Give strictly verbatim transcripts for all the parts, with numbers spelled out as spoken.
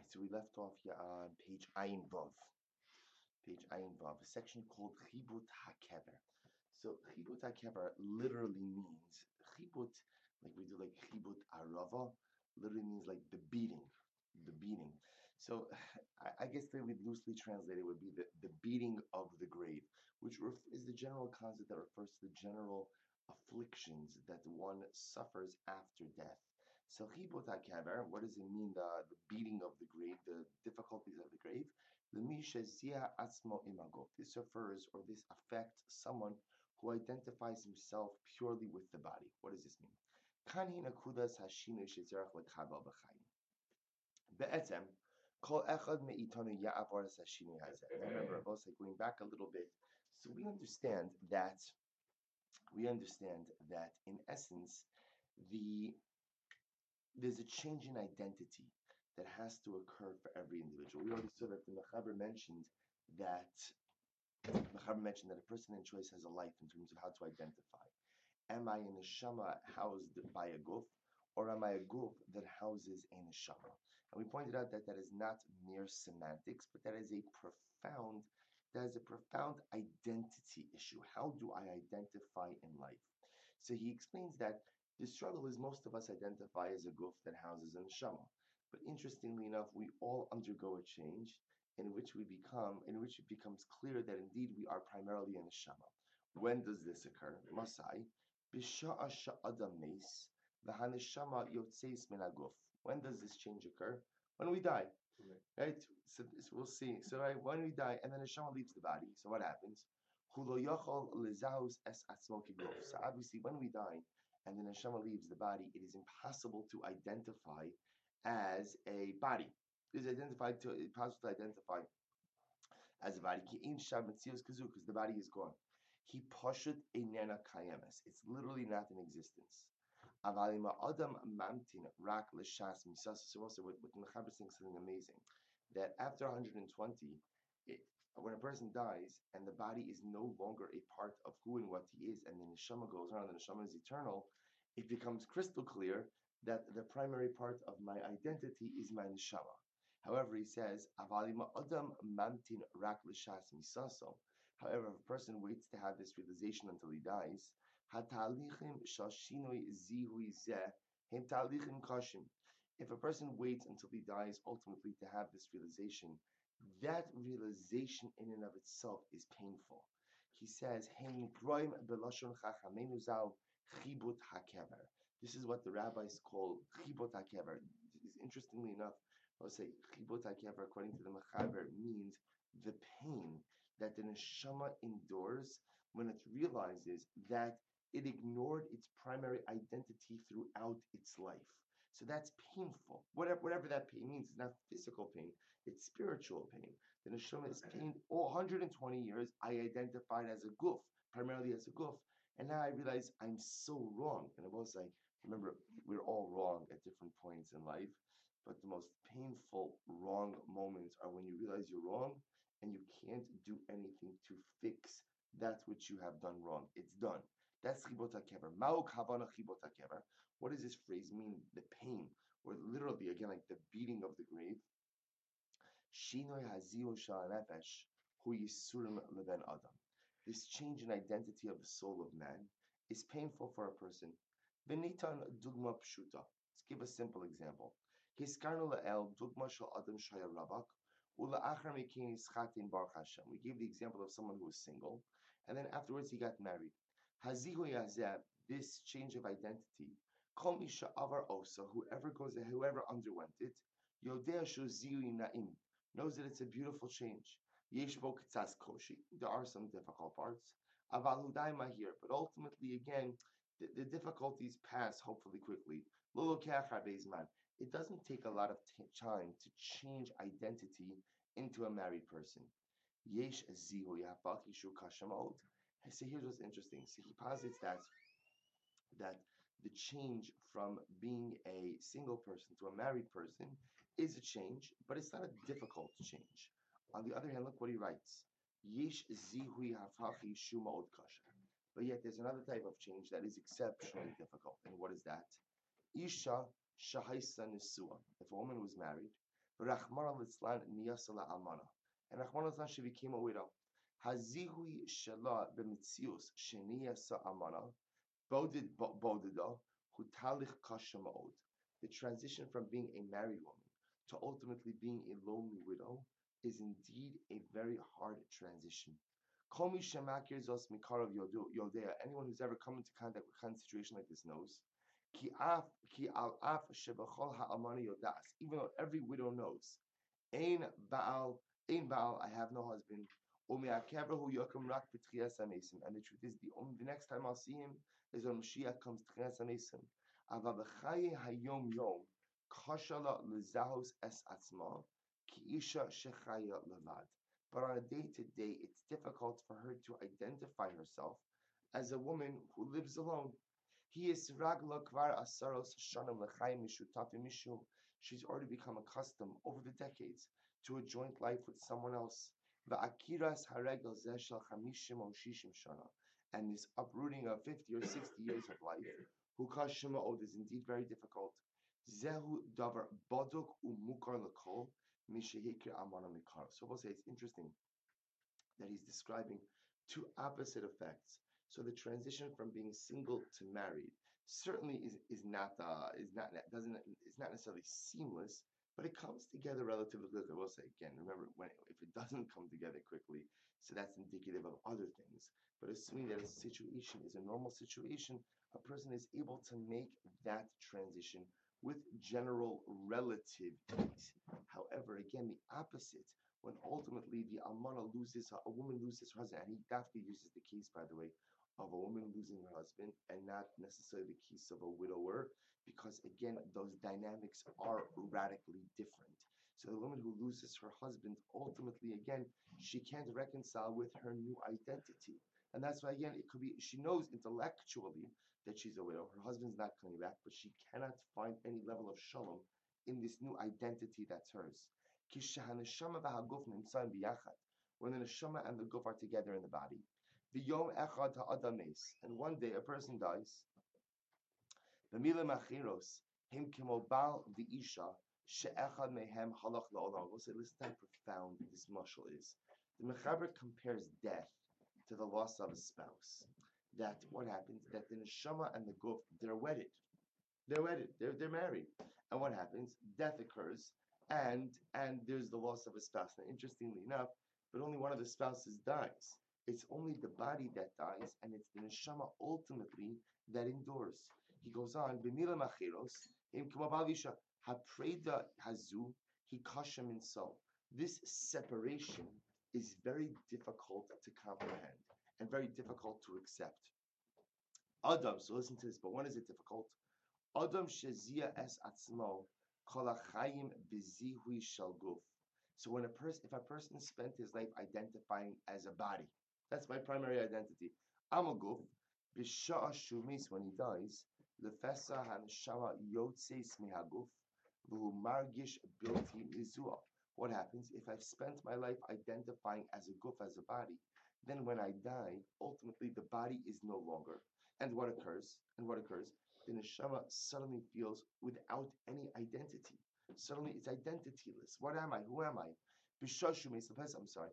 Right, so we left off here on page Ayin Vav. Page Ayin Vav, a section called Chibut HaKever. So Chibut HaKever literally means Chibut, like we do like Chibut Arava, literally means like the beating, the beating. So I, I guess that we loosely translated would be the, the beating of the grave, which ref- is the general concept that refers to the general afflictions that one suffers after death. So Chibut HaKever, what does it mean, the, the beating of the grave, the difficulties of the grave? This refers or this affects someone who identifies himself purely with the body. What does this mean? בעצם, כל אחד מאיתנו יעבור את השינוי הזה. Remember, Rabbi, going back a little bit, so we understand that we understand that in essence, the there's a change in identity that has to occur for every individual. We already saw that the Mechaber mentioned that Mechaber mentioned that a person in choice has a life in terms of how to identify. Am I a neshama housed by a guf, or am I a guf that houses a neshama? And we pointed out that that is not mere semantics, but that is a profound, that is a profound identity issue. How do I identify in life? So he explains that the struggle is most of us identify as a guf that houses a neshama. But interestingly enough, we all undergo a change in which we become, in which it becomes clear that indeed we are primarily a neshama. When does this occur? Masai. Bisha'a sha'adam meis, v'haneshama yotzeis min haguf. When does this change occur? When we die, right? So this, we'll see. So right, when we die, and then the neshama leaves the body. So what happens? Hu lo yachol lezaus es atzmo kiguf. So obviously, when we die, and the neshama leaves the body, it is impossible to identify as a body. It is identified to impossible to identify as a body. Ki ein sham metzios kazu, because the body is gone. He pashut einena kayemes. It's literally not in existence. Avalima adam mamtin rak l'shas misas. So also, what the Mechaber thinks something amazing, that after one hundred twenty, it, when a person dies and the body is no longer a part of who and what he is, and the neshama goes on, the neshama is eternal, it becomes crystal clear that the primary part of my identity is my neshama. However, he says, Avalima adam mamtin rak l'shas misaso. However, if a person waits to have this realization until he dies, if a person waits until he dies ultimately to have this realization, that realization in and of itself is painful. He says, this is what the rabbis call chibot hakever. Interestingly enough, I'll say chibot hakever, according to the Mechaber, means the pain that the neshama endures when it realizes that it ignored its primary identity throughout its life. So that's painful. Whatever, whatever that pain means, it's not physical pain, it's spiritual pain. The neshama is pain. All one hundred twenty years, I identified as a guf, primarily as a guf, and now I realize I'm so wrong. And I was like, remember, we're all wrong at different points in life, but the most painful wrong moments are when you realize you're wrong and you can't do anything to fix that which you have done wrong. It's done. That's chibot hakever. Ma'u kavana chibot hakever. What does this phrase mean? The pain, or literally again like the beating of the grave. Shinoi haziu shal nefesh hu yisurim leben adam. This change in identity of the soul of man is painful for a person. Benitan dugma pshuta. Let's give a simple example. Hiskarnu la'el dugma shal adam shaya rabak. We gave the example of someone who was single, and then afterwards he got married. This change of identity, whoever goes, whoever underwent it, knows that it's a beautiful change. There are some difficult parts, but ultimately, again, the, the difficulties pass hopefully quickly. It doesn't take a lot of t- time to change identity into a married person. Yesh zihu yahbaki shu kashamod. So here's what's interesting. So he posits that that the change from being a single person to a married person is a change, but it's not a difficult change. On the other hand, look what he writes. Yesh zihu yahbaki shu ma'od kasha. But yet there's another type of change that is exceptionally difficult. And what is that? Isha shahaisa nisua. If a woman was married, Rachmana litzlan niyasala almana. And Rachmana litzlan, she became a widow. Hazihui shela b'mitzius sheniyasa almana. Bodid bodida hu talich kasha ma'od. The transition from being a married woman to ultimately being a lonely widow is indeed a very hard transition. Komi shemakir zos mikarav yodea. Anyone who's ever come into contact with a kind of situation like this knows. Ki af ki al af shebachol ha'amani yodas. Even though every widow knows, ein baal ein baal. I have no husband. Ume'akebrahu yokum rak b'tchias hamesim. And the truth is, the only the next time I'll see him is when Mashiach comes tchias hamesim. Ava b'chaye hayom yom kashala lezahos es atzma ki isha shechaya levad. But on a day-to-day, it's difficult for her to identify herself as a woman who lives alone. He is ragla kvar asaros shanam lechayim mishutafim mishu. She's already become accustomed over the decades to a joint life with someone else. Va'akiras haregel zeh shel chamishim o shishim shana. And this uprooting of fifty or sixty years of life, hukash shema'od, is indeed very difficult. Zehu davar boduk umukar lekol. So we'll say it's interesting that he's describing two opposite effects. So the transition from being single to married certainly is, is not uh, is not doesn't is not necessarily seamless, but it comes together relatively quickly. We'll say again, remember when if it doesn't come together quickly, so that's indicative of other things. But assuming that a situation is a normal situation, a person is able to make that transition with general relative ease. However, again, the opposite, when ultimately the almana loses, a woman loses her husband, and he definitely uses the case, by the way, of a woman losing her husband, and not necessarily the case of a widower, because again, those dynamics are radically different. So the woman who loses her husband, ultimately, again, she can't reconcile with her new identity. And that's why, again, it could be, she knows intellectually that she's a widow. Her husband's not coming back, but she cannot find any level of shalom in this new identity that's hers. When the neshama and the guf are together in the body, the yom echad ha'adam meis, and one day a person dies. The mila machiros him kimo bal the isha she'echad mehem halach la'olam. We'll say, listen how profound this mashal is. The mechaber compares death to the loss of a spouse. That what happens? That the neshama and the guf, they're wedded. They're wedded. They're they're married. And what happens? Death occurs, and and there's the loss of a spouse. Now, interestingly enough, but only one of the spouses dies. It's only the body that dies, and it's the neshama ultimately that endures. He goes on, b'mila machiros im k'mavalisha hapreda hazu hikashem in so. This separation is very difficult to comprehend and very difficult to accept. Adam, so listen to this, but when is it difficult? Adam shezia es atzmo kol hachayim b'zihui shel guf. So when a person, if a person spent his life identifying as a body, that's my primary identity. I'm a guf. B'sha'a shumis, when he dies, lefesa haneshama yotzeis mihaguf v'hu margish bilti mizua. What happens if I've spent my life identifying as a guf, as a body? Then when I die, ultimately the body is no longer. And what occurs? And what occurs? The neshama suddenly feels without any identity. Suddenly it's identityless. What am I? Who am I? I'm sorry.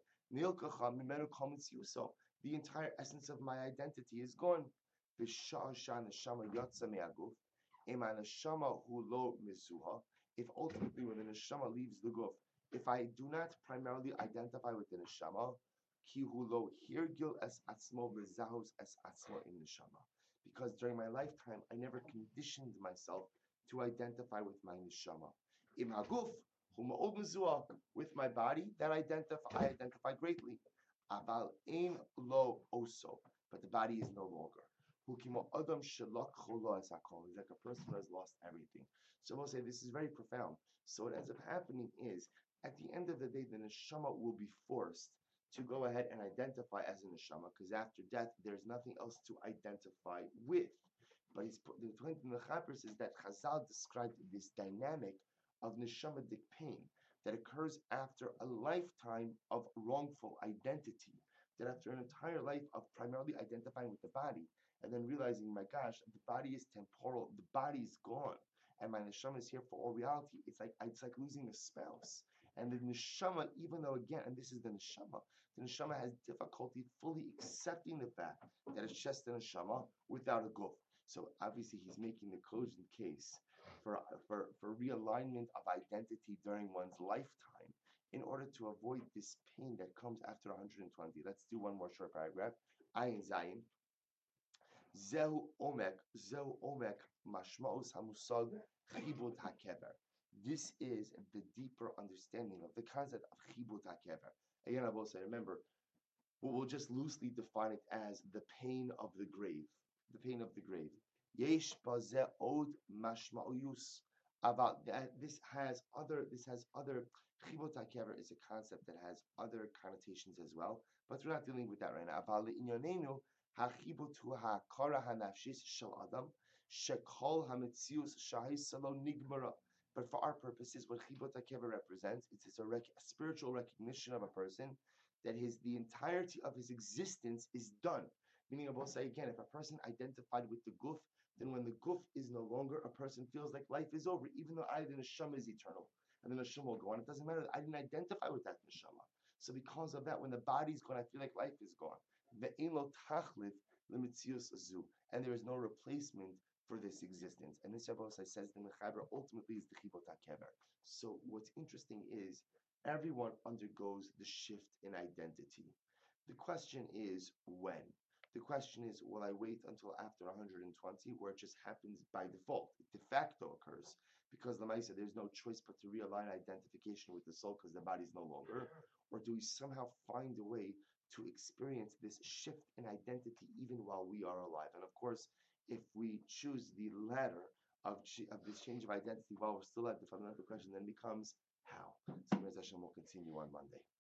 The entire essence of my identity is gone. If ultimately when the neshama leaves the guf, if I do not primarily identify with the neshama, because during my lifetime I never conditioned myself to identify with my neshama. Im haguf with my body, that identify I identify greatly. Aval ein lo oso, but the body is no longer. Adam shelak cholo es hakol. It's like a person who has lost everything. So we'll say this is very profound. So what ends up happening is, at the end of the day, the neshama will be forced to go ahead and identify as a neshama, because after death, there's nothing else to identify with. But he's put, the point in the Chapers is that Chazal described this dynamic of neshamadik pain that occurs after a lifetime of wrongful identity. That after an entire life of primarily identifying with the body, and then realizing, my gosh, the body is temporal, the body is gone. and my neshama is here for all reality, it's like it's like losing a spouse. And the neshama, even though again, and this is the neshama, the neshama has difficulty fully accepting the fact that it's just a neshama without a guf. So obviously he's making the cogent case for, for, for realignment of identity during one's lifetime in order to avoid this pain that comes after one hundred twenty. Let's do one more short paragraph. Ayin Zayin. Zehu Omek, Zehu Omek, Mashmaus Hamusag, Chibut HaKever. This is the deeper understanding of the concept of Chibut HaKever. Again, I will say, remember, we'll just loosely define it as the pain of the grave. The pain of the grave. Yesh bazeh od mashma'uyus. About that, this has other. This has other. Chibut hakever is a concept that has other connotations as well, but we're not dealing with that right now. Aval le'inyonenu hachibut hu hakara hanafshis shel adam shekol hametzius shahis salo nigmara. But for our purposes, what chibut hakever represents, it's a, rec- a spiritual recognition of a person that his the entirety of his existence is done. Meaning, I will say again, if a person identified with the guf, then when the guf is no longer, a person feels like life is over, even though I, the neshama, is eternal, and the neshama will go on. It doesn't matter. I didn't identify with that neshama. So because of that, when the body's gone, I feel like life is gone. Ve'elo tachliv lemitzius azu, and there is no replacement for this existence. And this Rabbi says the mechaber ultimately is the chibot hakever. So what's interesting is everyone undergoes the shift in identity. The question is when. The question is, will I wait until after one hundred twenty, where it just happens by default? It de facto occurs because the Maisa, there's no choice but to realign identification with the soul because the body's no longer. Or do we somehow find a way to experience this shift in identity even while we are alive? And of course, if we choose the latter of, of this change of identity while we're still alive, the fundamental question then becomes how. So Mirza Hashem will continue on Monday.